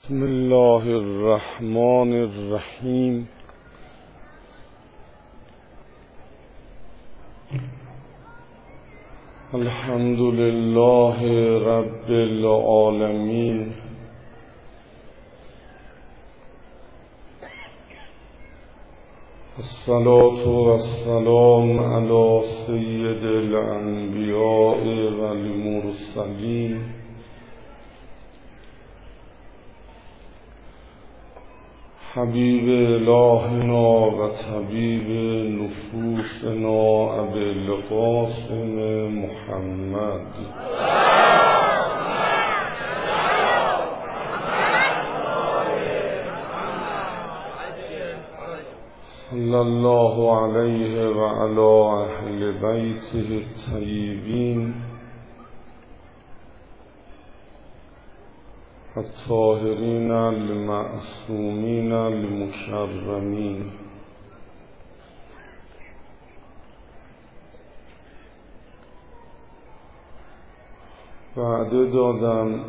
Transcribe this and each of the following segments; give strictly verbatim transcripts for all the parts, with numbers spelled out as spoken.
بسم الله الرحمن الرحیم. الحمد لله رب العالمین. الصلاة والسلام علی سید الانبیاء والمرسلین حبیب الهنا و طبیب نفوسنا ابی القاسم محمد صلی الله علیه و علی اهل بیته الطیبین الطاهرین المعصومین المکرمین. وعده دادم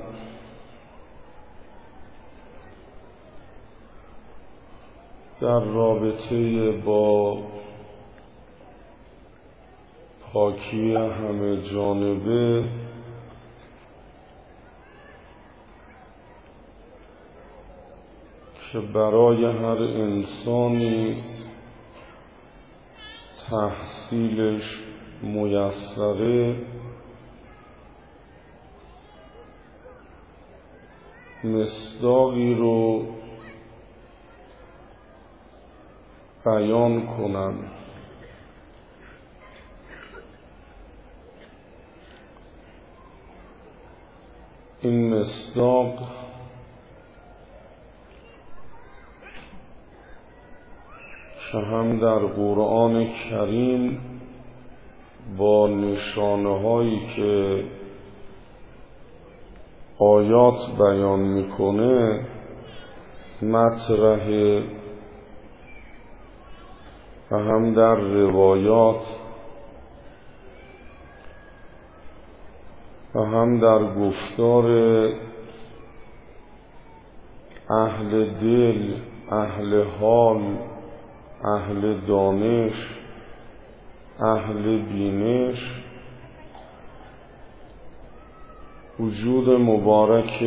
در رابطه با پاکی همه جانبه که برای هر انسانی تحصیلش میسره مصداقی رو بیان کنم. این مصداق که هم در قرآن کریم با نشانه هایی که آیات بیان میکنه مطرحه و هم در روایات و هم در گفتار اهل دل، اهل حال، اهل دانش، اهل بینش. وجود مبارک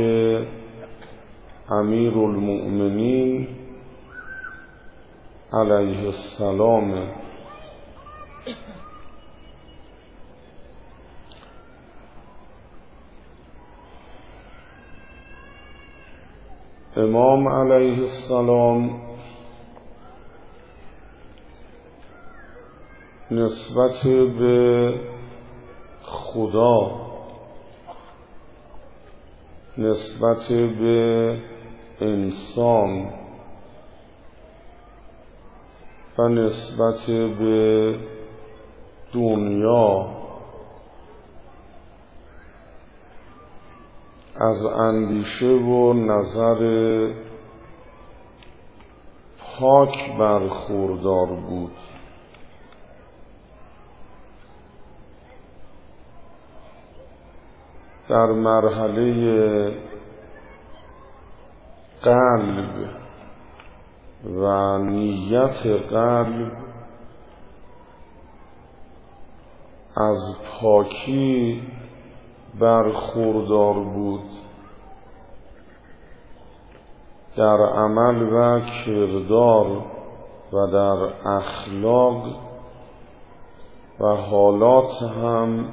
امیر المؤمنین علیه السلام. امام علیه السلام نسبت به خدا، نسبت به انسان و نسبت به دنیا از اندیشه و نظر پاک برخوردار بود. در مرحله قلب و نیت قلب از پاکی برخوردار بود. در عمل و کردار و در اخلاق و حالات هم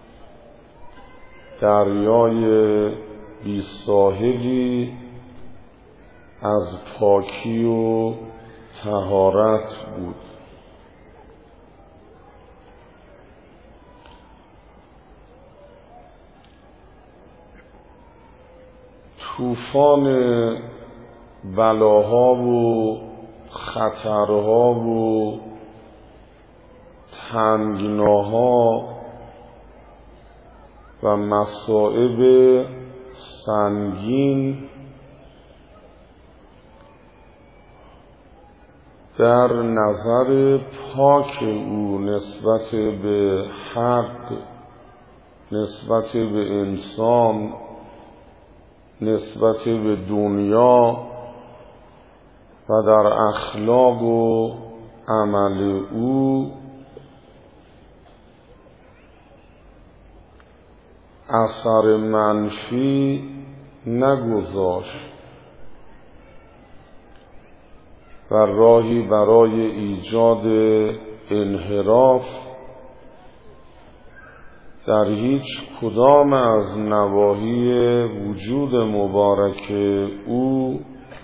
دریای بی ساحلی از پاکی و طهارت بود. طوفان بلاها و خطرها و تنگناها و مصائب سنگین در نظر پاک او نسبت به حق، نسبت به انسان، نسبت به دنیا و در اخلاق و عمل او اثر منفی نگذاشت و راهی برای ایجاد انحراف در هیچ کدام از نواحی وجود مبارک او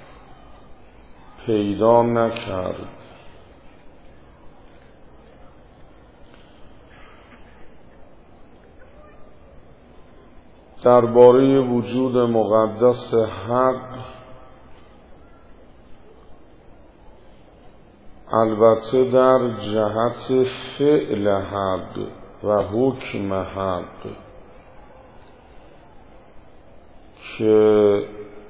پیدا نکرد. درباره وجود مقدس حق البته در جهت فعل حق و حکم حق که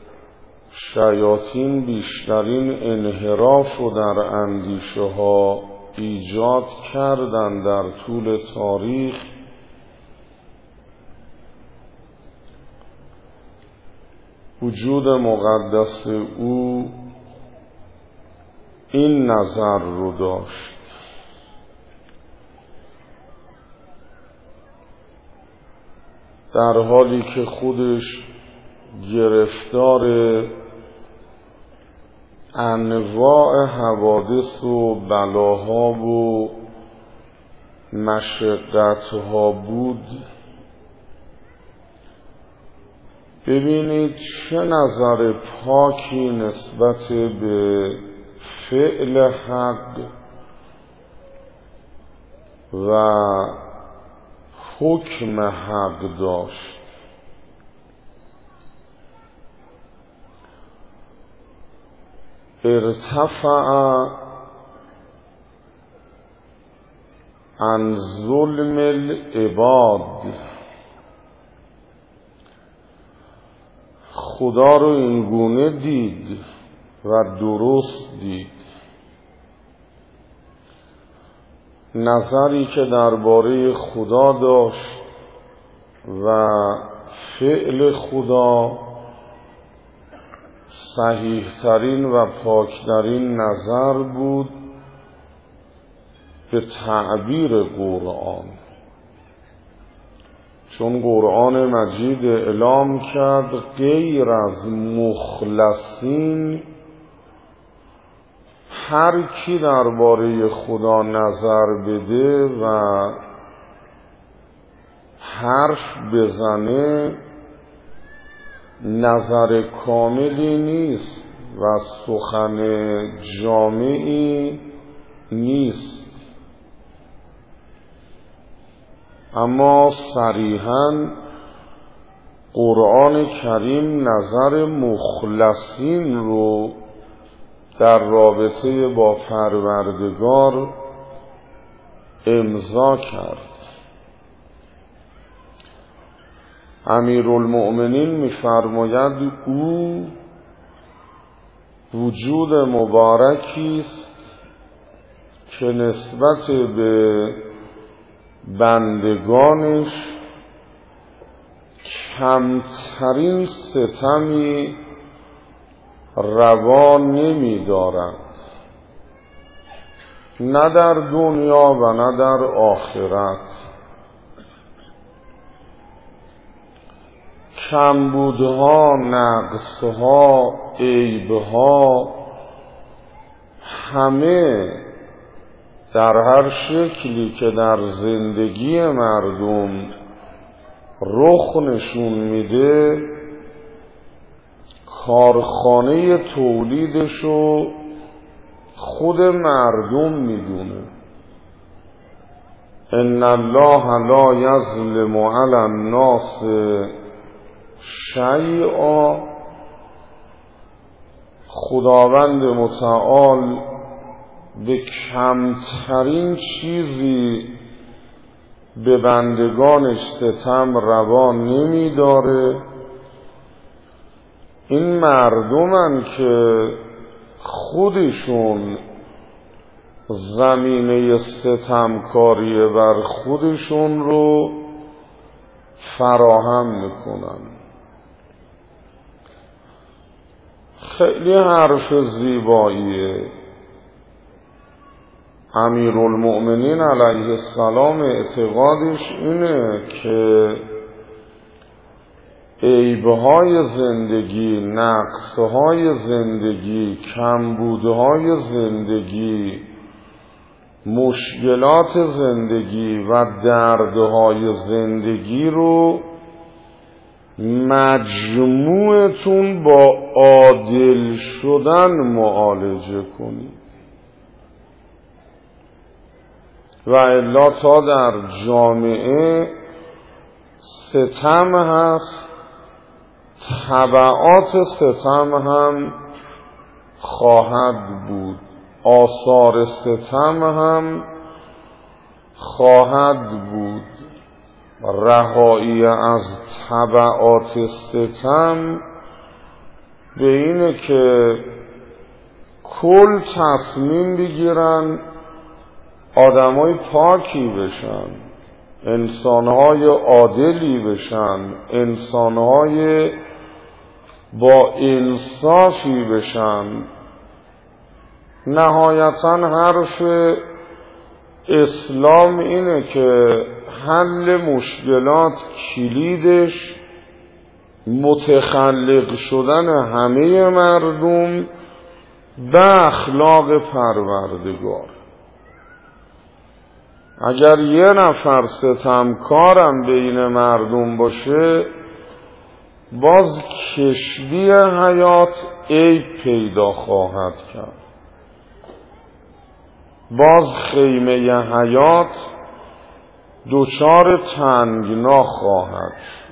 شیاطین بیشترین انحراف رو در اندیشه ها ایجاد کردن در طول تاریخ، وجود مقدس او این نظر رو داشت: در حالی که خودش گرفتار انواع حوادث و بلاها و مشقتها بود، ببینید چه نظر پاکی نسبت به فعل حق و حکم حق داشت. ارتفع عن ظلم العباد، خدا رو این گونه دید و درست دید. نظری که درباره خدا داشت و فعل خدا صحیح ترین و پاکترین نظر بود به تعبیر قرآن، چون قرآن مجید اعلام کرد غیر از مخلصین هر کی درباره خدا نظر بده و حرف بزنه نظر کاملی نیست و سخن جامعی نیست، اما صریحاً قرآن کریم نظر مخلصین رو در رابطه با پروردگار امضا کرد. امیرالمؤمنین می‌فرماید او وجود مبارکی است که نسبت به بندگانش کمترین ستمی روا نمی دارد، نه در دنیا و نه در آخرت. کمبودها، نقصها، عیبها همه در هر شکلی که در زندگی مردم رخ نشون میده کارخانه تولیدشو خود مردم میدونه. ان الله لا یظلم علی الناس شیئا، خداوند متعال به کمترین چیزی به بندگانش ستم روا نمی داره. این مردمن که خودشون زمینه ستمکاری بر خودشون رو فراهم میکنن. خیلی حرف زیباییه. امیرالمؤمنین علیه السلام اعتقادش اینه که عیبهای زندگی، نقصهای زندگی، کمبودهای زندگی، مشکلات زندگی و دردهای زندگی رو مجموعتون با عادل شدن معالجه کنید و الا تا در جامعه ستم هست، تبعات ستم هم خواهد بود، آثار ستم هم خواهد بود. رهایی از تبعات ستم به اینه که کل تصمیم بگیرن آدمای پاکی بشن، انسانهای عادلی بشن، انسانهای با انصافی بشن. نهایتاً حرف اسلام اینه که حل مشکلات کلیدش متخلق شدن همه مردم به اخلاق پروردگار. اگر یه نفر ستمکارم بین مردم باشه، باز کشتی حیات عیب پیدا خواهد کرد، باز خیمه حیات دوچار تنگنا خواهد شد.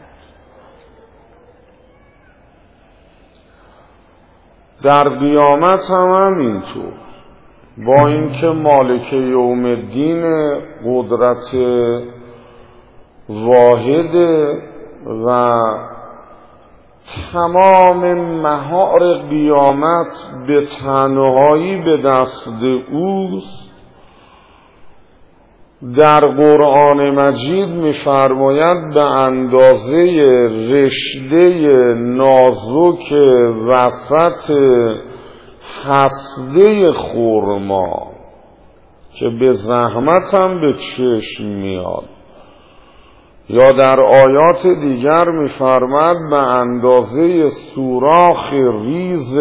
در قیامت هم همینطور، با اینکه مالک یوم الدین قدرت واحده و تمام مهار قیامت به تنهایی به دست اوست، در قرآن مجید می‌فرماید به اندازه رشته نازک وسط هسته خرما که به زحمت هم به چشم میاد، یا در آیات دیگر می‌فرماید به اندازه سوراخ ریز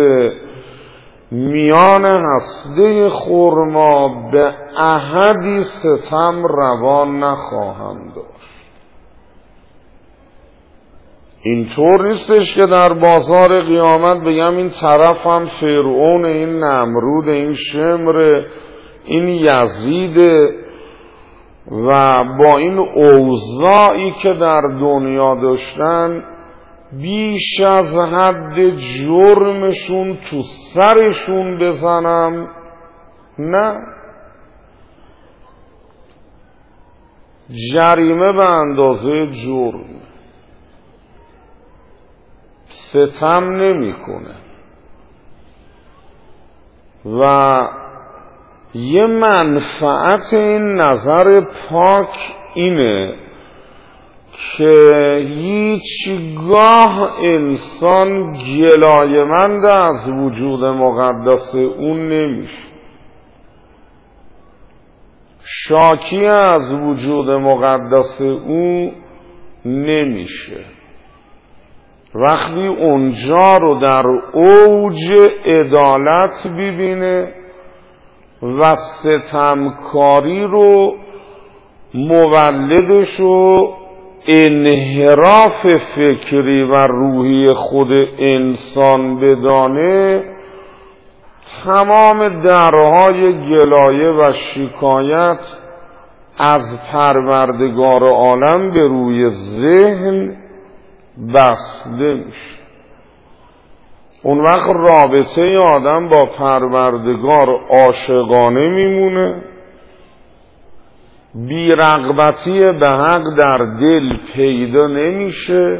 میان هسته خرما به احدی ستم روان نخواهند داشت. اینطور نیستش که در بازار قیامت بگم این طرف هم فرعون، این نمرود، این شمر، این یزید و با این اوضاعی که در دنیا داشتن بیش از حد جرمشون تو سرشون بزنم. نه، جریمه به اندازه جرم، ستم نمی کنه. و یه منفعت این نظر پاک اینه که هیچگاه انسان گلایه‌مند از وجود مقدس اون نمیشه، شاکی از وجود مقدس اون نمیشه. وقتی اونجا رو در اوج عدالت ببینه و ستمکاری رو مولدش و انحراف فکری و روحی خود انسان بدانه، تمام درهای گلایه و شکایت از پروردگار عالم به روی ذهن بسته میشه. اون وقت رابطه آدم با پروردگار عاشقانه میمونه، بی‌رغبتی به حق در دل پیدا نمیشه،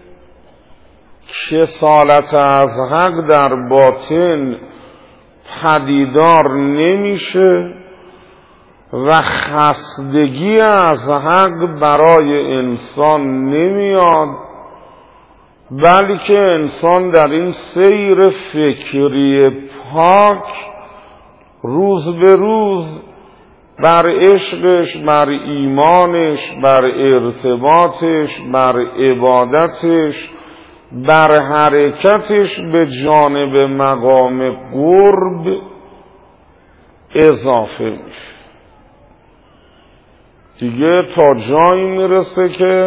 کسالت از حق در باطن پدیدار نمیشه و خستگی از حق برای انسان نمیاد، بلکه انسان در این سیر فکری پاک روز به روز بر عشقش، بر ایمانش، بر ارتباطش، بر عبادتش، بر حرکتش به جانب مقام قرب اضافه میشه. دیگه تا جایی میرسه که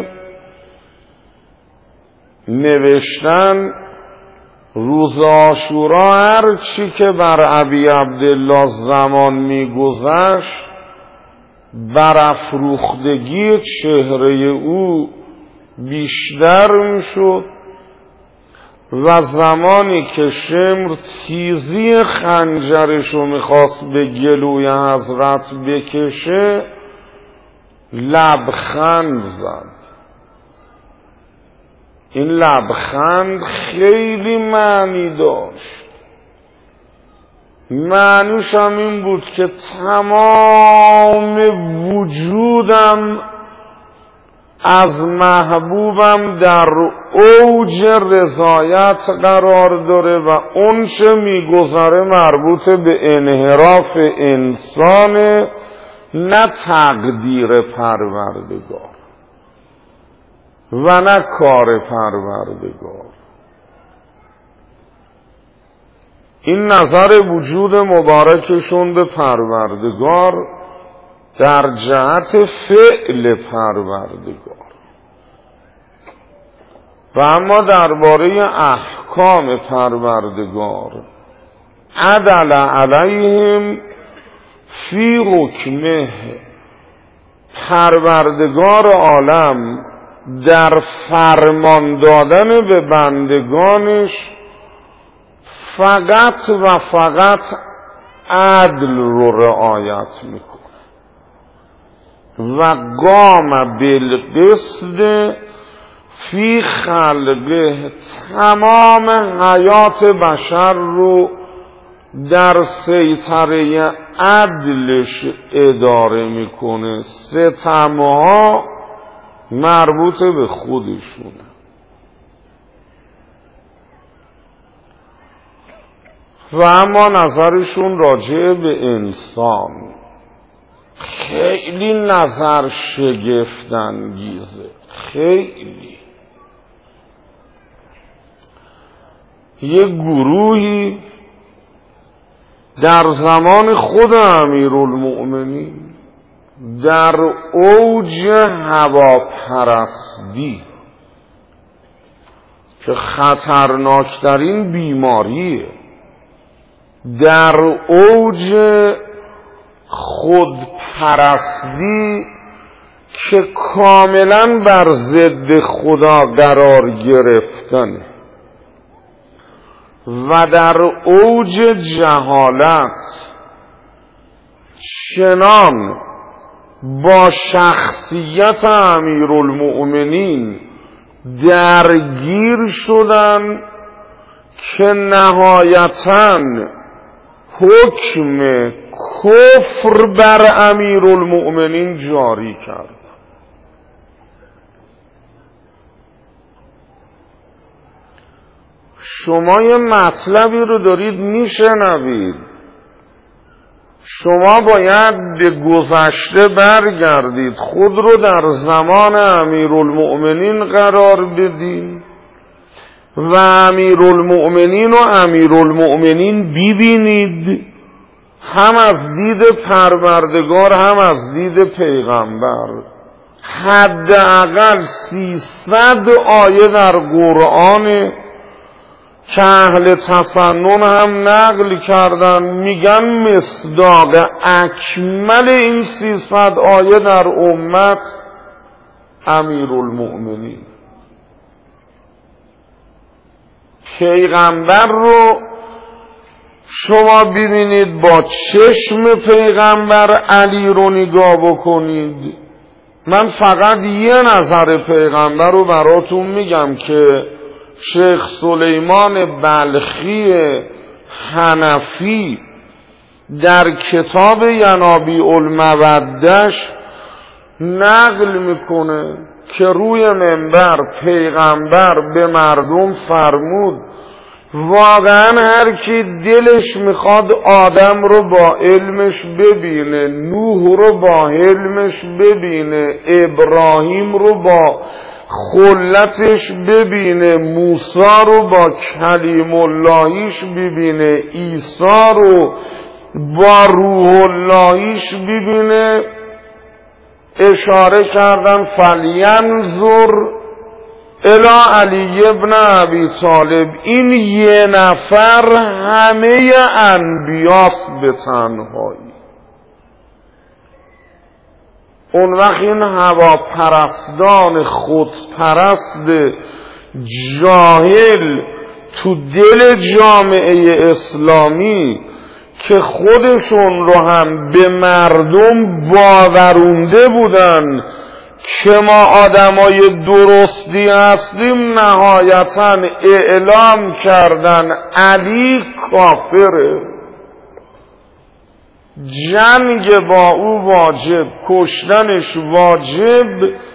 نوشتن روز عاشورا هر چی که بر ابی عبدالله زمان میگذشت برافروختگی چهره او بیشتر میشد و زمانی که شمر تیزی خنجرشو میخواست به گلوی حضرت بکشه لبخند زد. این لبخند خیلی معنی داشت. معنیش هم این بود که تمام وجودم از محبوبم در اوج رضایت قرار داره و اون چه میگذره مربوط به انحراف انسان، نه تقدیر پروردگار و نه کار پروردگار. این نظر وجود مبارکشون به پروردگار در جهت فعل پروردگار. و اما درباره احکام پروردگار عدل علیهم فی حکمه، پروردگار عالم در فرمان دادن به بندگانش فقط و فقط عدل رو رعایت میکنه و قام بالقسط فی خلقه، تمام حیات بشر رو در سیطره عدلش اداره میکنه. ستمها مربوط به خودشونه. و اما نظرشون راجع به انسان خیلی نظر شگفت‌انگیزه. خیلی یه گروهی در زمان خود امیرالمؤمنین در اوج هواپرستی که خطرناکترین بیماریه، در اوج خودپرستی که کاملا بر ضد خدا قرار گرفتنه و در اوج جهالت چنان با شخصیت امیرالمؤمنین درگیر شدن که نهایتاً حکم کفر بر امیرالمؤمنین جاری کرد. شما یه مطلبی رو دارید میشنوید، شما باید به گذشته برگردید، خود رو در زمان امیرالمؤمنین قرار بدید و امیرالمؤمنین و امیرالمؤمنین ببینید، هم از دید پروردگار هم از دید پیغمبر. حداقل سیصد آیه در قرآن که اهل تسنن هم نقل کردن، میگن مصداق اکمل این سیصد آیه در امت امیرالمؤمنین. پیغمبر رو شما ببینید، با چشم پیغمبر علی رو نگاه بکنید. من فقط یه نظر پیغمبر رو براتون میگم که شیخ سلیمان بلخی حنفی در کتاب ینابیع المودش نقل میکنه. که روی منبر پیغمبر به مردم فرمود واقعا هر کی دلش میخواد آدم رو با علمش ببینه، نوح رو با علمش ببینه، ابراهیم رو با خلتش ببینه، موسی رو با کلیم اللهیش ببینه، عیسی رو با روح اللهیش ببینه. اشاره کردن فلینظر الی علی ابن ابی طالب، این یه نفر همه انبیاست به تنهایی. اون وقت این هواپرستان خودپرست جاهل تو دل جامعه اسلامی که خودشون رو هم به مردم باورونده بودن که ما آدمای درستی هستیم، نهایتاً اعلام کردن علی کافره، جنگ با او واجب، کشتنش واجب،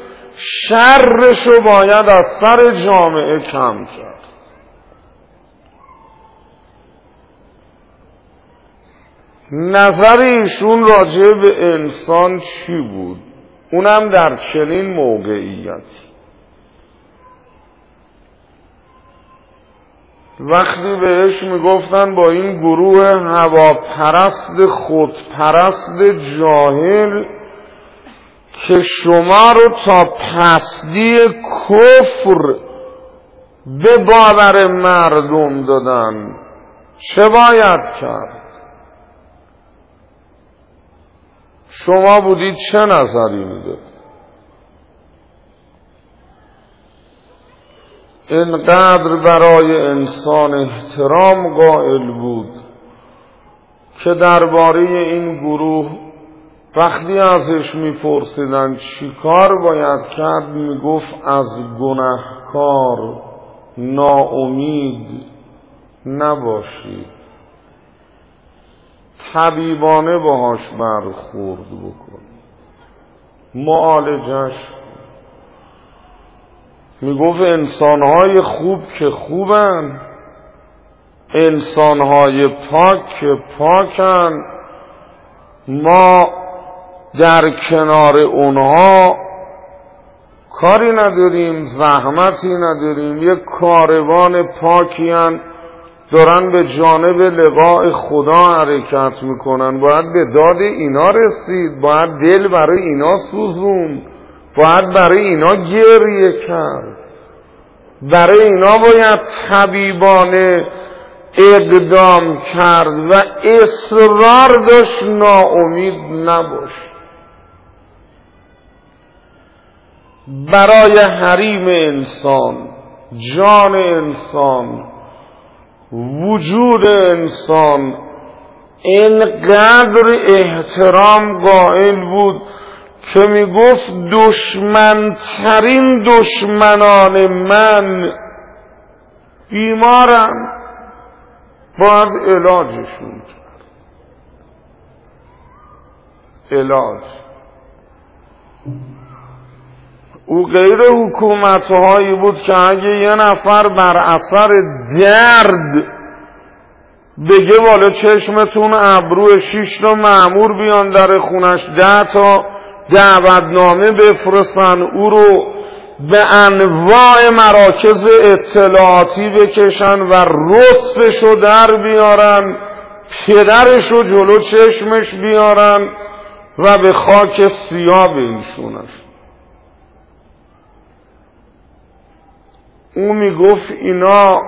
شرشو باید از سر جامعه کم کرد. نظر ایشون راجع به انسان چی بود؟ اونم در چنین موقعیتی. وقتی بهش میگفتن با این گروه هواپرست خودپرست جاهل که شما رو تا پستی کفر به باور مردم دادن، چه باید کرد؟ شما بودید چه نظری میداد؟ اینقدر برای انسان احترام قائل بود که درباره این گروه وقتی ازش میپرسیدن چی کار باید کرد، میگفت از گناهکار ناامید نباشید، طبیبانه باهاش برخورد بکن، معالجش. میگفت انسانهای خوب که خوبن، انسانهای پاک که پاکن، ما در کنار اونها کاری نداریم، زحمتی نداریم، یک کاروان پاکیان دارن به جانب لقاء خدا حرکت میکنن، باید به داد اینا رسید، باید دل برای اینا سوزون، باید برای اینا گریه کرد، برای اینا باید طبیبانه اقدام کرد و اصرار داشت ناامید نباش. برای حریم انسان، جان انسان، وجود انسان اینقدر احترام قائل بود که می گفت دشمنترین دشمنان من بیمارن، باید علاجشون کرد. علاج او غیر حکومت‌هایی بود که اگه یه نفر بر اثر درد بگه والا چشمتون ابرو شش تا مأمور بیان در خونش، ده تا دعوتنامه بفرستن، او رو به انواع مراکز اطلاعاتی بکشن و رستشو در بیارن، پدرشو جلو چشمش بیارن و به خاک سیاه بنشونش. او میگفت اینا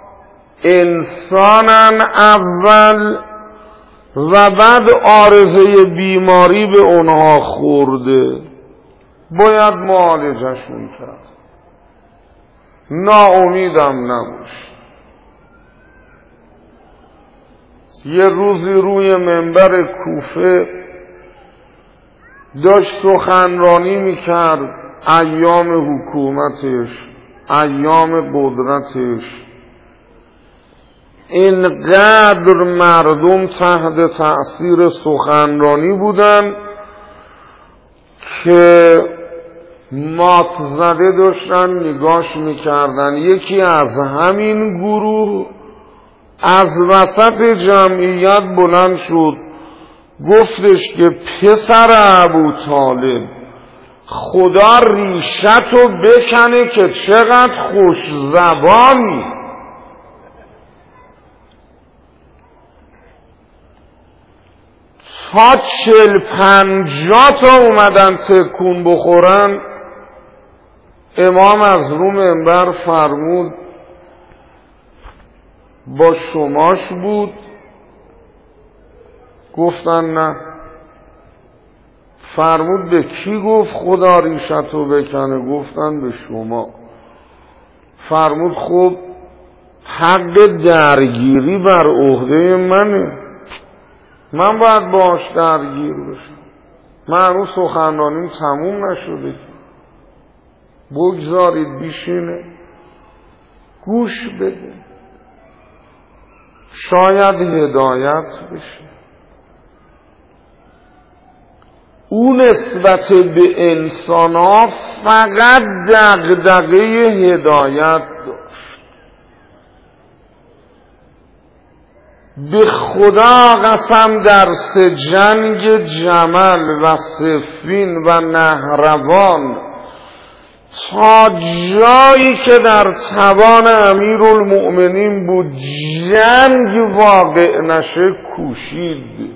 انسانن اول و بعد عارضه بیماری به اونها خورده، باید معالجشون کرد، ناامیدم نباش. یه روزی روی منبر کوفه داشت سخنرانی میکرد، ایام حکومتش، ایام قدرتش. اینقدر مردم تحت تأثیر سخنرانی بودن که مات زده داشتن نگاش میکردن. یکی از همین گروه از وسط جمعیت بلند شد، گفتش که پسر ابو طالب، خدا ریشتو بکنه که چقدر خوش زبانی. تا چل پنجاه تا اومدن تکون بخورن، امام از رو منبر فرمود با شماش بود؟ گفتن نه. فرمود به کی گفت خدا ریشتو بکنه؟ گفتن به شما. فرمود خب حق درگیری بر عهده منه، من باید باش درگیر بشم. من هنوز سخنرانیم تموم نشده، بگذارید بیشینه گوش بده، شاید هدایت بشه. او نسبت به انسان ها فقط دغدغه هدایت داشت. به خدا قسم درس جنگ جمل و صفین و نهروان تا جایی که در توان امیرالمؤمنین بود جنگ واقع نشه کوشید،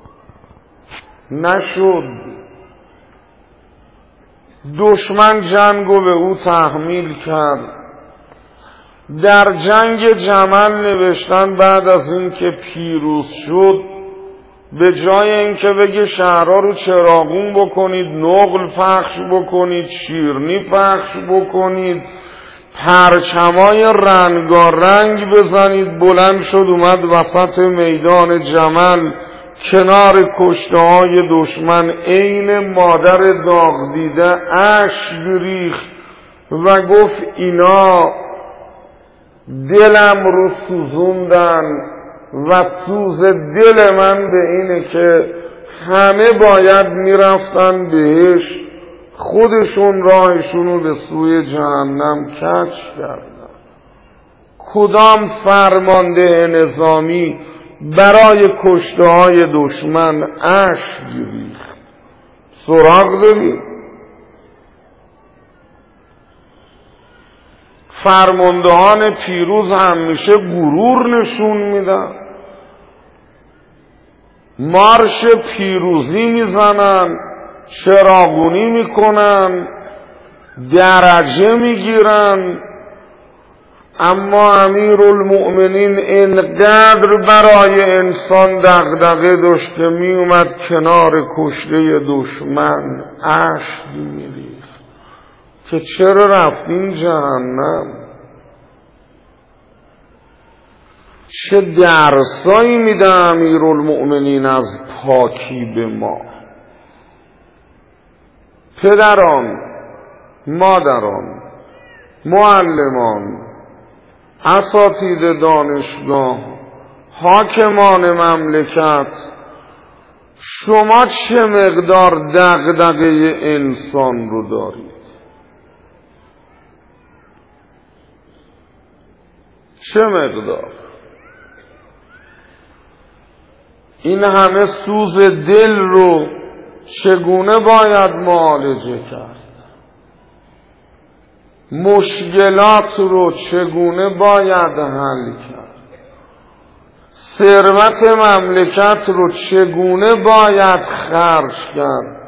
نشد. دشمن جنگو به او تحمیل کرد. در جنگ جمل نوشتن بعد از این که پیروز شد، به جای اینکه بگه شهرها رو چراغون بکنید، نقل پخش بکنید، شیرنی پخش بکنید، پرچمای رنگارنگ بزنید، بلند شد اومد وسط میدان جمل کنار کشته های دشمن، عین مادر داغ دیده اشک ریخت و گفت اینا دلم رو سوزوندن و سوز دل من به اینه که همه باید میرفتن بهش، خودشون راهشون رو به سوی جهنم کج کردن. کدام فرمانده نظامی برای کشته های دشمن اشک ریخت؟ سراغ داریم. فرماندهان پیروز همیشه غرور نشون میدن، مارش پیروزی میزنن، چراغونی میکنن، درجه میگیرن، اما امیرالمؤمنین اینقدر برای انسان دغدغه داشت که می اومد کنار کشته دشمن اشک میریخت که چرا رفتین جهنم. چه درسایی میده امیرالمؤمنین از پاکی به ما. پدران، مادران، معلمان، اساتید دانشگاه، حاکمان مملکت، شما چه مقدار دغدغه انسان رو دارید؟ چه مقدار؟ این همه سوز دل رو چگونه باید معالجه کرد؟ مشکلات رو چگونه باید حل کرد؟ ثروت مملکت رو چگونه باید خرج کرد؟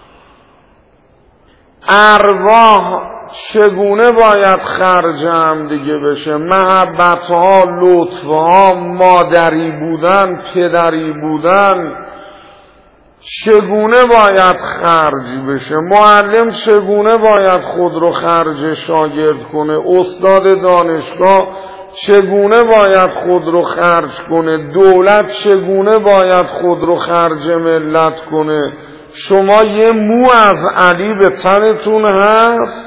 ارواح چگونه باید خرج هم دیگه بشه؟ محبتها، لطفها، مادری بودن، پدری بودن چگونه باید خرج بشه؟ معلم چگونه باید خود رو خرج شاگرد کنه؟ استاد دانشگاه چگونه باید خود رو خرج کنه؟ دولت چگونه باید خود رو خرج ملت کنه؟ شما یه مو از علی به تنتون هست؟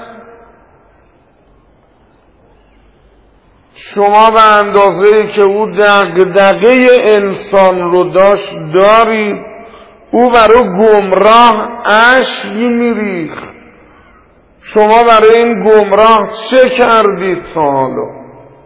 شما به اندازه‌ای که او دغدغه انسان رو داشت دارید؟ او برای گمراه اشک میریخت، شما برای این گمراه چه کردید تا حالا؟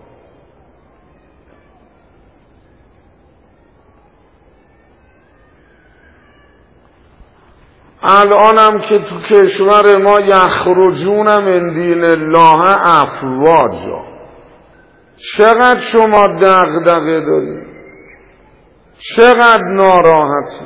الانم که تو کشور ما یخرجون من دین الله افواجا، چقدر شما دغدغه دارید، چقدر ناراحتی،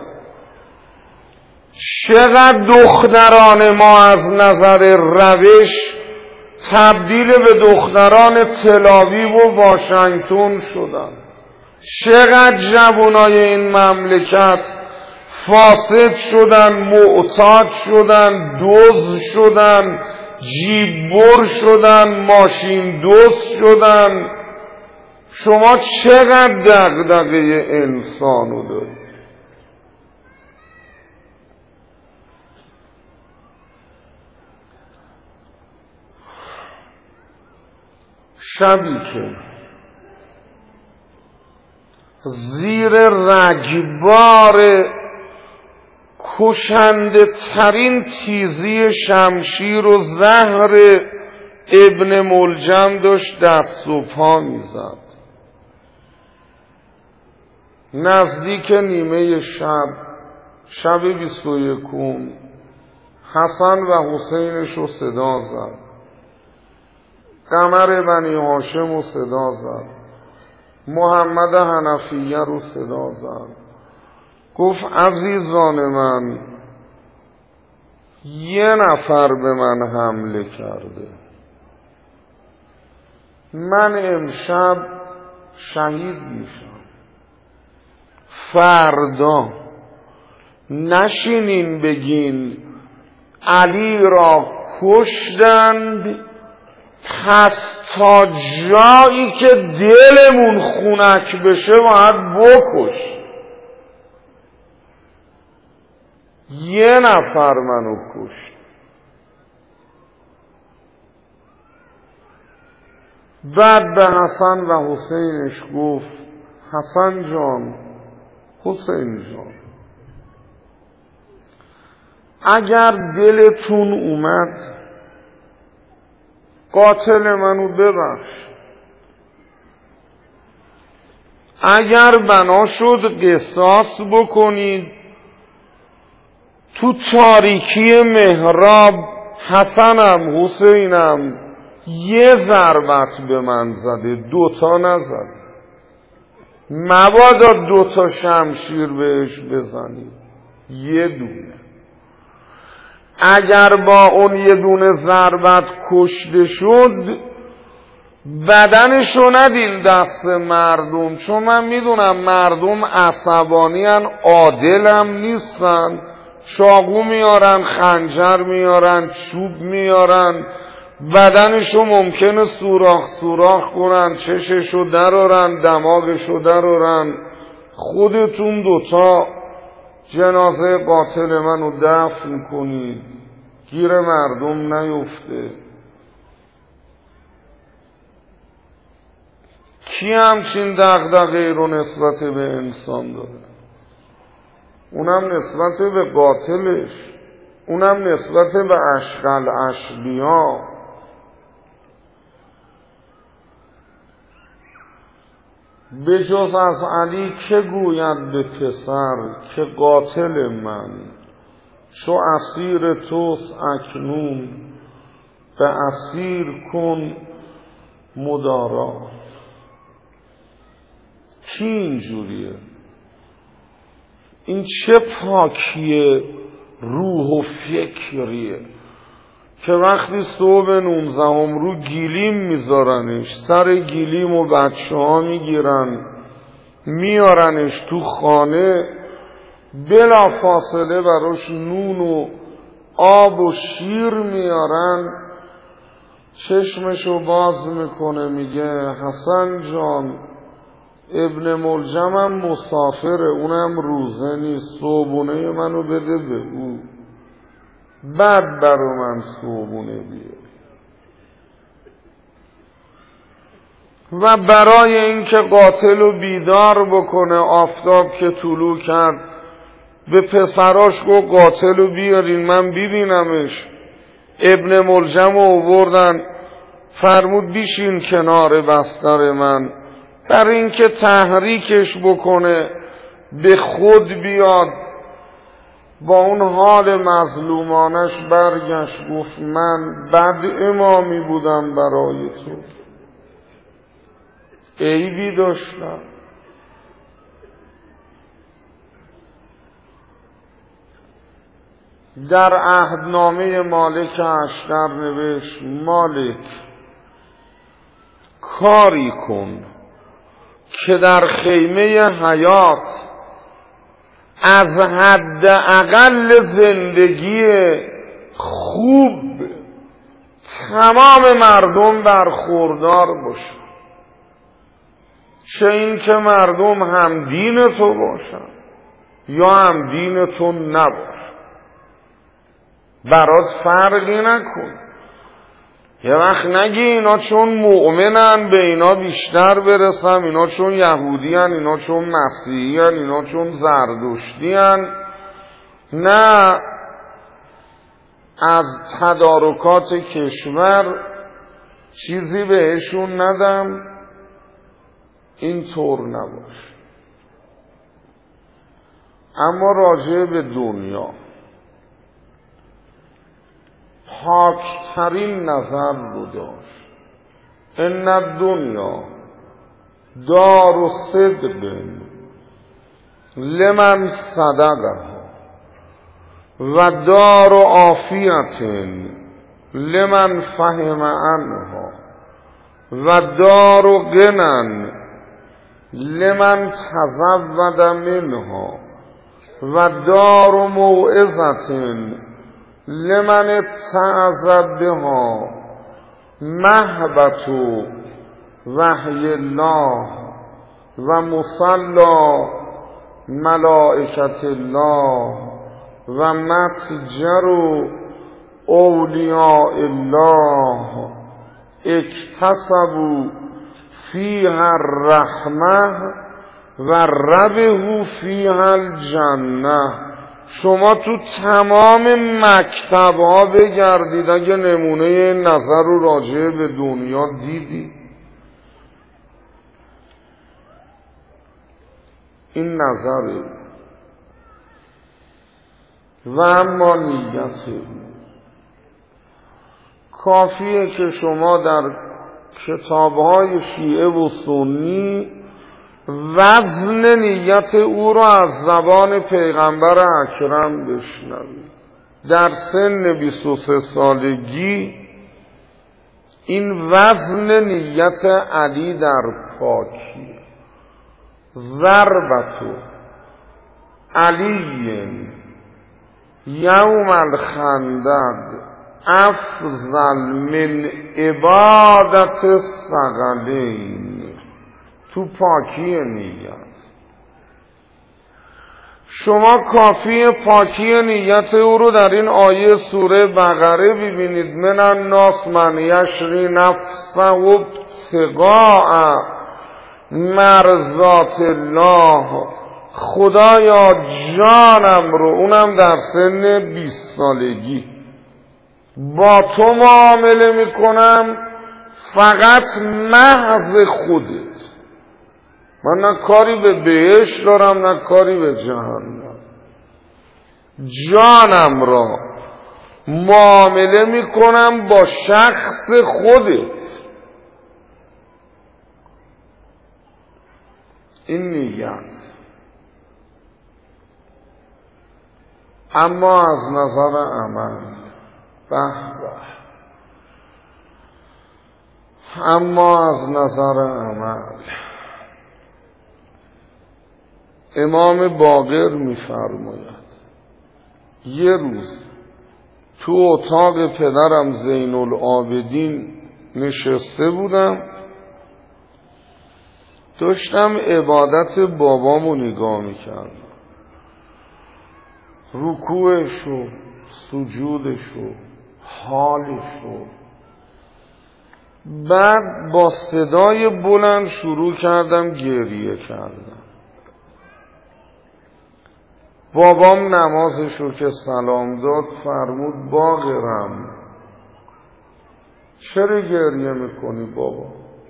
چقدر دختران ما از نظر روش تبدیل به دختران تل‌آویو و واشنگتن شدن، چقدر جوانای این مملکت فاسد شدن، معتاد شدن، دزد شدن، جیببر شدن، ماشین دزد شدن. شما چقدر دغدغه انسانو دارید؟ شبی که زیر رگبار کشنده ترین تیزی شمشیر و زهر ابن ملجم داشت دست و پا میزد، نزدیک نیمه شب، شب بیست و یکم، حسن و حسینش رو صدا زد، قمر بنی هاشم رو صدا زد، محمد حنفیه رو صدا زد، گفت عزیزان من، یه نفر به من حمله کرده، من امشب شهید میشم، فردا نشینین بگین علی را کشتند، پس تا جایی که دلمون خونک بشه باید بکش. یه نفر منو کشت. بعد به حسن و حسینش گفت حسن جان، حسین جان، اگر دلتون اومد قاتل منو ببخش، اگر بنا شد قصاص بکنید، تو تاریکی محراب حسنم حسینم یه ضربت به من زده، دوتا نزده، مبادا دوتا شمشیر بهش بزنید، یه دونه. اگر با اون یه دونه ضربت کشته شد، بدنشو ندین دست مردم، چون من میدونم مردم عصبانی هن، عادلم نیستن، چاقو میارن، خنجر میارن، چوب میارن، بدنشو ممکنه سوراخ سوراخ کنن، چششو درارن، دماغشو درارن. خودتون دوتا جنازه قاتل منو دفن کنید، گیر مردم نیفته. کی همچین دغدغه‌ای رو نسبت به انسان داره؟ اونم نسبت به قاتلش، اونم نسبت به اشقل اشقیا. به جز از علی که گوید به پسر که قاتل من چو اسیر توست اکنون، به اسیر کن مدارا. کی اینجوریه؟ این چه پاکیه روح و فکریه که وقتی صبح نوزدهم رو گیلیم میذارنش، سر گیلیم و بچه ها میگیرن میارنش تو خانه، بلا فاصله براش نون و آب و شیر میارن، چشمشو باز میکنه میگه حسن جان، ابن ملجمم مسافره، اونم روزه نیست، صبحونه منو بده به او، بعد برو من صبحونه بیار. و برای اینکه قاتل رو بیدار بکنه، آفتاب که طلوع کرد به پسراش گفت قاتل رو بیارین من ببینمش. ابن ملجم آوردن، فرمود بیشین کنار بستر من، برای اینکه تحریکش بکنه به خود بیاد. با اون حال مظلومانش برگشت گفت من بد امامی بودم برای تو، عیبی داشتم. در عهدنامه مالک اشتر نوشت مالک کاری کن که در خیمه حیات از حد اقل زندگی خوب تمام مردم برخوردار باشن، چه این که مردم هم دین تو باشن یا هم دین تو نباشن، برات فرقی نکن. یه وقت نگی اینا چون مؤمنن به اینا بیشتر برسم، اینا چون یهودی هن، اینا چون مسیحی هن، اینا چون زردشتی هن. نه، از تدارکات کشور چیزی بهشون ندم، این طور نباشه. اما راجع به دنیا پاکترین نظر رو داشت. ان الدنیا دار صدق لمن صدقها و دار عافیت لمن فهم عنها و دار غنى لمن تزود منها و دار موعظة لمن اتعظ بها مهبت وحی الله و مصلی ملائکت الله و متجر اولیاء الله اکتسبوا فیها الرحمه و ربحوا فیها الجنه. شما تو تمام مکتب ها بگردید، اگه نمونه نظر رو راجع به دنیا دیدی، این نظره. و اما نیت کافیه که شما در کتاب‌های شیعه و سنی وزن نیت او را از زبان پیغمبر اکرم بشنوید. در سن بیست و سه سالگی این وزن نیت علی در پاکی ضربتو علی یوم الخندق افضل من عبادت الثقلین. تو پاکی نیت شما کافی پاکی نیت او رو در این آیه سوره بقره ببینید. من الناس من یشری نفسه ابتغاء مرضات الله. خدایا جانم رو، اونم در سن بیست سالگی، با تو معامله میکنم فقط محض خودت. من نه کاری به بهشت دارم نه کاری به جهنم. جانم را معامله میکنم با شخص خودت. این نیت. اما از نظر عمل به به اما از نظر عمل امام باقر می‌فرماید یه روز تو اتاق پدرم زین العابدین نشسته بودم، داشتم عبادت بابامو نگاه میکردم، رکوعشو، سجودشو، حالشو. بعد با صدای بلند شروع کردم گریه کردم. بابام نمازشو که سلام داد فرمود باقرم چرا گریه میکنی بابا؟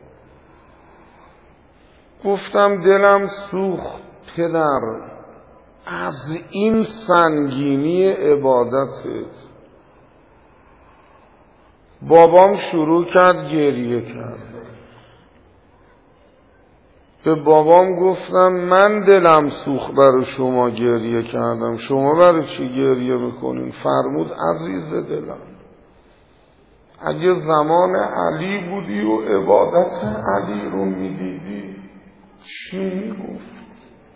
گفتم دلم سوخت پدر از این سنگینی عبادتت. بابام شروع کرد گریه کرد. به بابام گفتم من دلم سوخت برای شما گریه کردم، شما برای چی گریه میکنین؟ فرمود عزیز دلم اگه زمان علی بودی و عبادت علی رو میدیدی چی میگفت؟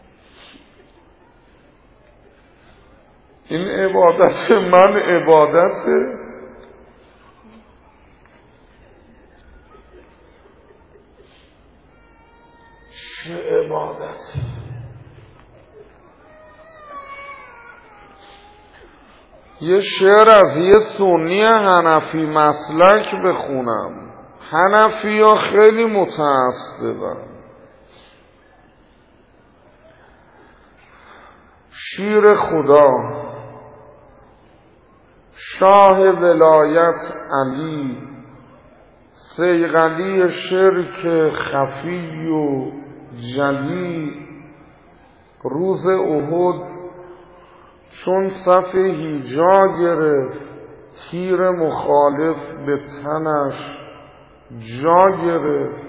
این عبادت من عبادته؟ چه عبادتی؟ یه شعر از یه سنی حنفی مسلک بخونم. حنفی ها خیلی متعصبن. شیر خدا شاه ولایت علی صیقلی شرک خفی و جلی روز احد چون صف هیجا گرفت تیر مخالف به تنش جا گرفت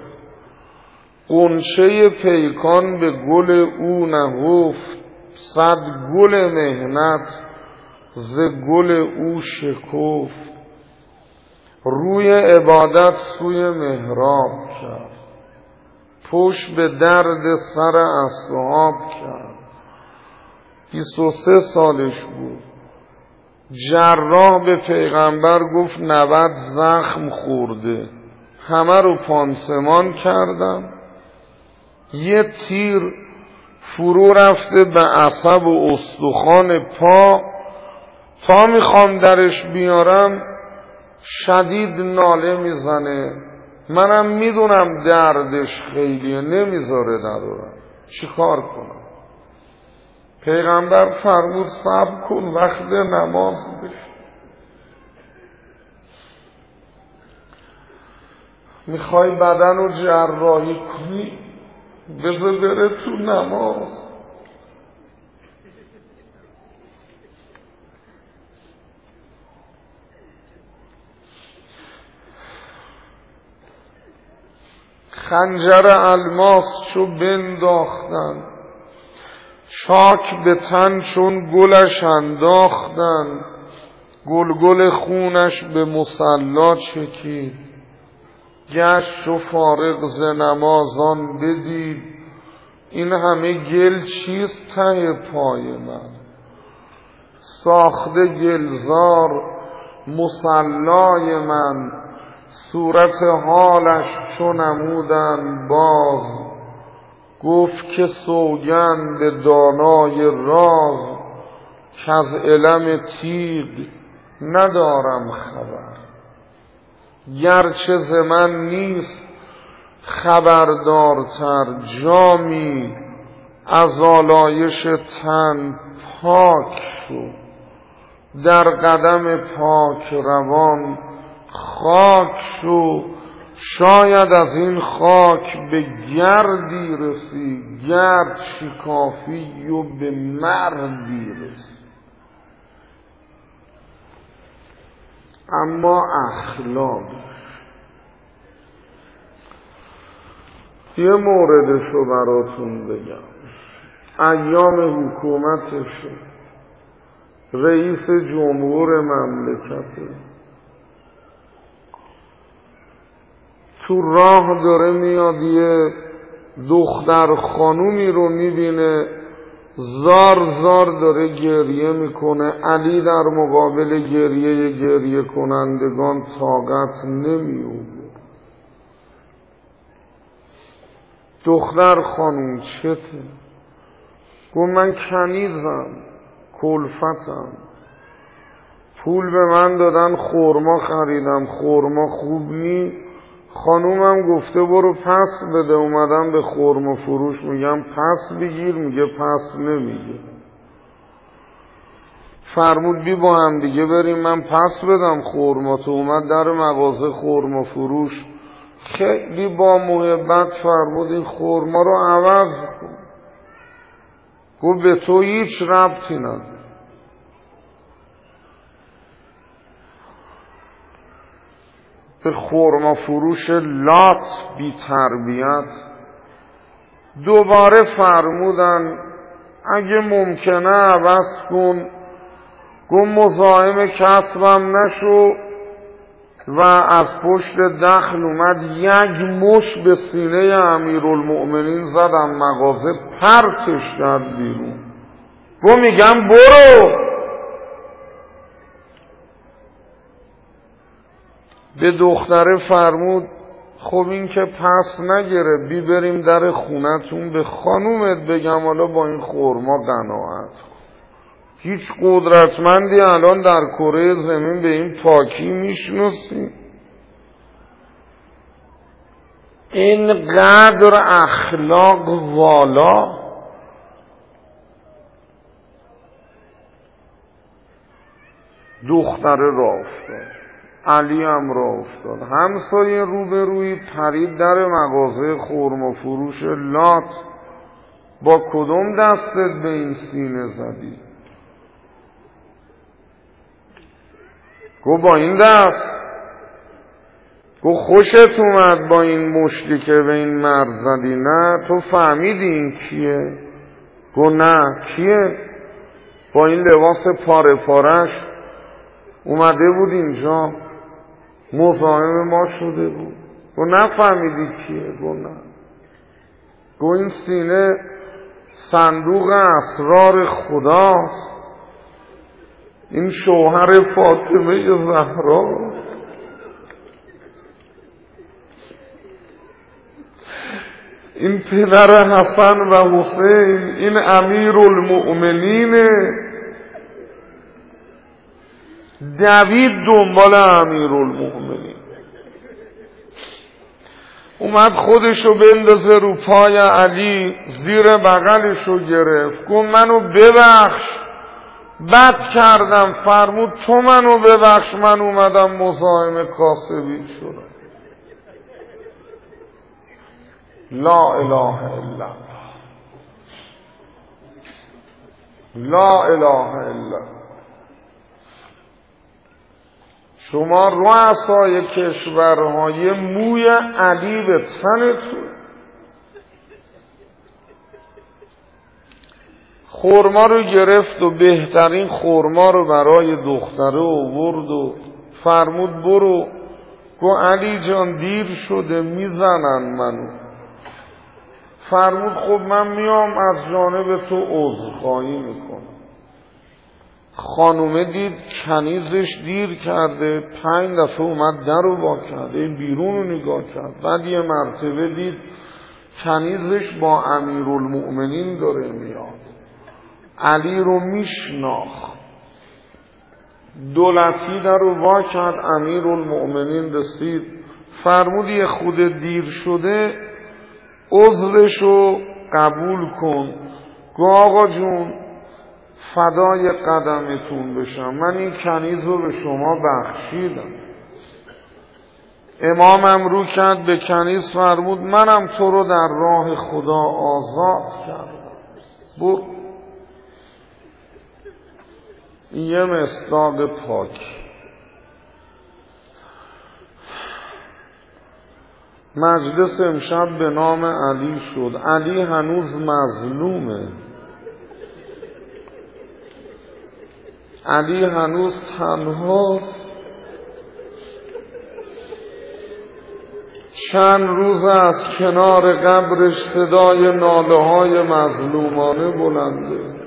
غنچه پیکان به گل او نهفت صد گل مهنت ز گل او شکفت روی عبادت سوی محراب کرد پشت به درد سر اصحاب کرد. بیست و سه سالش بود. جراح به پیغمبر گفت نود زخم خورده، همه رو پانسمان کردم، یه تیر فرو رفته به عصب و استخوان پا، تا میخوام درش بیارم شدید ناله میزنه، منم میدونم دردش خیلیه نمیذاره ندارم، چی کار کنم؟ پیغمبر فرمود صبر کن وقت نماز بشه. میخوای بدن رو جراحی کنی بذار بره تو نماز. خنجر الماس چو بنداختن چاک به تن چون گلش انداختن گل گل خونش به مصلا چکید گشت چو فارغ ز نمازان بدید این همه گل چیست ته پای من ساخته گلزار مصلای من صورت حالش چو نمودن باز گفت که سوگند دانای راز کز علم تیغ ندارم خبر گرچه ز من نیست خبردارتر جامی از آلایش تن پاک شو در قدم پاک روان خاک شو شاید از این خاک به گردی رسی گرد شکافی و به مردی رسی. اما اخلاقش یه موردشو براتون بگم. ایام حکومتش رئیس جمهور مملکته تو راه داره میاد یه دختر خانومی رو میبینه زار زار داره گریه میکنه. علی در مقابل گریه گریه کنندگان طاقت نمیومد. دختر خانوم چته؟ گفت من کنیزم کلفتم پول به من دادن خورما خریدم خورما خوب نی خانومم گفته برو پس بده اومدم به خورما فروش میگم پس بگیر میگه پس نمیگه. فرمود بی با هم دیگه بریم من پس بدم خورما. تو اومد در مغازه خورما فروش خیلی با محبت فرمود این خورما رو عوض کن. گفت به تو هیچ ربطی نداره. به خورما فروش لات بی تربیت دوباره فرمودن اگه ممکنه عوض کن. گفت مزاحم کسبم نشو و از پشت دخل اومد یک مش به سینه امیرالمؤمنین زدم مغازه پرتش کرد بیرون. گفت میگم برو. به دختره فرمود خب این که پس نگره بی بریم در خونتون به خانومت بگم حالا با این خورما قناعت. هیچ قدرتمندی الان در کره زمین به این پاکی میشناسی؟ اینقدر اخلاق والا. دختره راه افتاد، علی هم راه افتاد. همسایه روبروی پرید در مغازه خرما فروش لات. با کدوم دستت به این سینه زدی؟ گو با این دست. گو خوشت اومد با این مشتی که به این مرد زدی؟ نه تو فهمیدی این کیه؟ گو نه کیه؟ با این لباس پاره پارش اومده بود اینجا مزاحم ما شده بود. گو نفهمیدی کیه؟ گو نه. گو این سینه صندوق اسرار خداست. این شوهر فاطمه زهرا. این پدر حسن و حسین. این امیرالمؤمنینه. دوید دنبال امیرالمؤمنین. اومد خودشو بندازه رو پای علی، زیر بغلشو گرفت. گفت منو ببخش بد کردم. فرمود تو منو ببخش من اومدم مزاحم کاسبی شدم. لا اله الا الله. لا اله الا الله. شما رؤسای کشورهای موی علی به تنتون. خورما رو گرفت و بهترین خورما رو برای دختره آورد و فرمود برو. گو علی جان دیر شده میزنن منو. فرمود خب من میام از جانب تو عذرخواهی میکنم. خانومه دید کنیزش دیر کرده، پنج دفعه اومد در رو وا کرده، بیرون رو نگاه کرد. بعد یه مرتبه دید کنیزش با امیرالمؤمنین داره میاد. علی رو میشناخت. دولتی در رو وا کرد. امیرالمؤمنین رسید فرمود یه خود دیر شده عذرشو قبول کن. گو آقا جون فدای قدمتون بشم من این کنیز رو به شما بخشیدم. امامم رو کرد به کنیز فرمود منم تو رو در راه خدا آزاد کردم. برو. یه مصداق پاک. مجلس امشب به نام علی شد. علی هنوز مظلومه. علی هنوز تنهاست. چند روز از کنار قبرش صدای ناله های مظلومانه بلنده.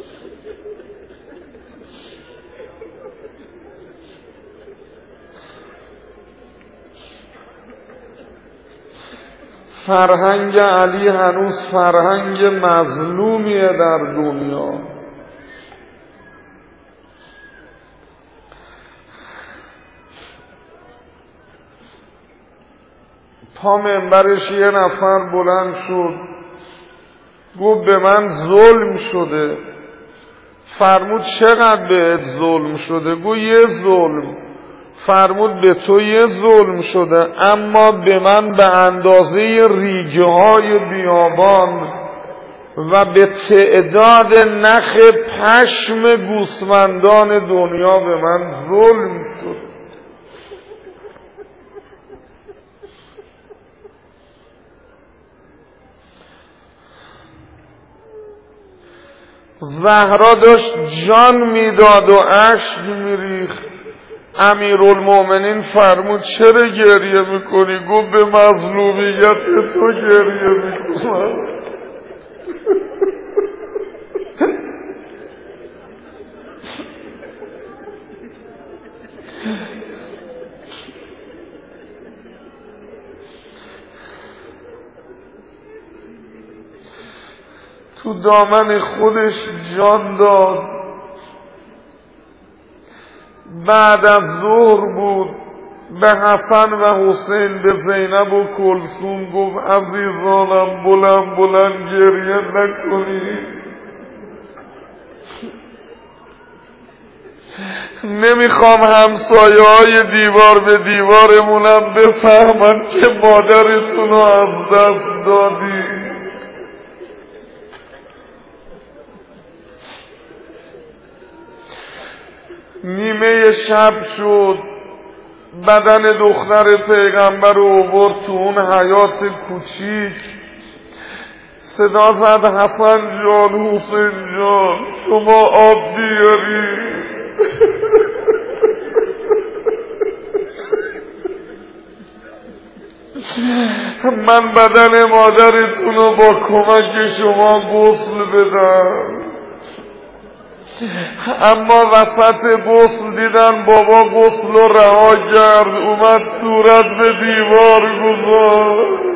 فرهنگ علی هنوز فرهنگ مظلومیه در دنیا. پا منبرش یه نفر بلند شد گفت به من ظلم شده. فرمود چقدر بهت ظلم شده؟ گو یه ظلم. فرمود به تو یه ظلم شده، اما به من به اندازه ریگه های بیابان و به تعداد نخ پشم گوسفندان دنیا به من ظلم شد. زهرا داشت جان میداد و اشک میریخت. امیرالمومنین فرمود چرا گریه میکنی؟ گفت به مظلومیت تو گریه میکنم. تو دامن خودش جان داد. بعد از ظهر بود، به حسن و حسین، به زینب و کلثوم گفت عزیزانم بلند بلند گریه نکنید، نمیخوام همسایه های دیوار به دیوارمونم بفهمن که مادرتون رو از دست دادی. نیمه شب شد، بدن دختر پیغمبر رو آورد تو اون حیاط کوچیک. صدا زد حسن جان، حسین جان، شما آب بیاری. من بدن مادرتون رو با کمک شما غسل بدم. اما وسط غسل دیدن بابا غسل رو رها کرد، اومد صورت به دیوار گذاشت،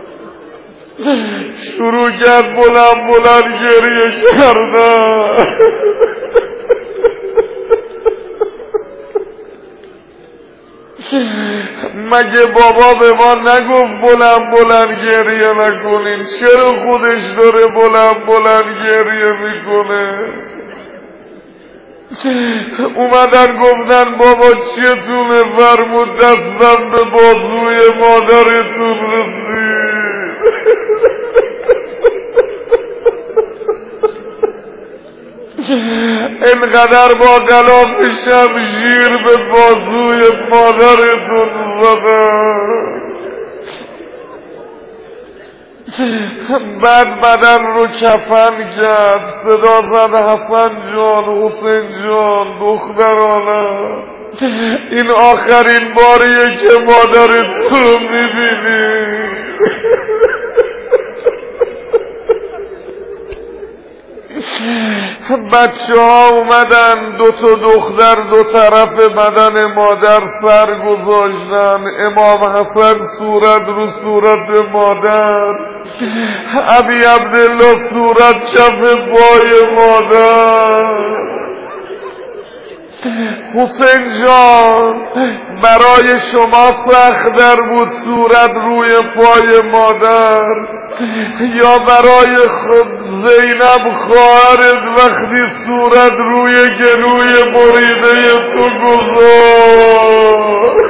شروع کرد بلند بلند گریه کردن. مگه بابا به ما نگفت بلند بلند گریه نکنین؟ چرا خودش داره بلند بلند گریه میکنه؟ اومدن گفتن بابا چیتونه؟ فرمود دستم به بازوی مادرتون رسید. اینقدر با غلاف شمشیر به بازوی مادرتون زدن. بعد بدن رو کفن کرد. صدا زد حسن جان، حسین جان، دخترانم، این آخرین باریه که مادرتون رو میبینی. بچه ها اومدن، دو تا دختر دو طرف بدن مادر سر گذاشتن. امام حسن صورت رو صورت مادر، ابی عبدالله صورت کف پای مادر. حسین جان برای شما سخت‌تر بود صورت روی پای مادر یا برای خود زینب خواهرت وقتی صورت روی گلوی بریده تو گذاشت؟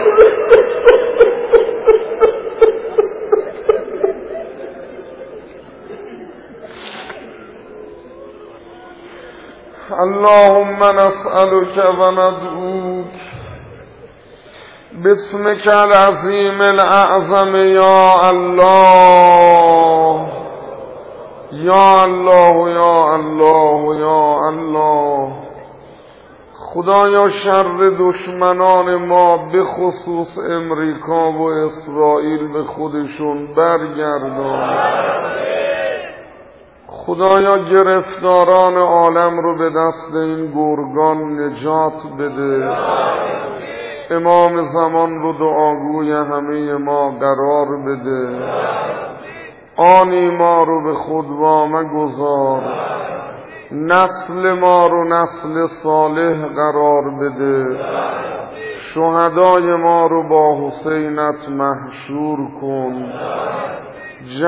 اللهم نسألك و ندعوك باسمك العظیم الاعظم یا الله یا الله یا الله یا الله. خدایا شر دشمنان ما به خصوص امریکا و اسرائیل به خودشون برگردان. خدایا گرفتاران عالم رو به دست این گرگان نجات بده. امام زمان رو دعاگوی همه ما قرار بده. آنی ما رو به خود وامگذار، نسل ما رو نسل صالح قرار بده. شهدای ما رو با حسینت محشور کن.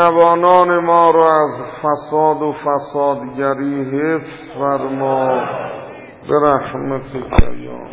جوانان ما را از فساد و فسادگری حفظ فرما. برحمتك یا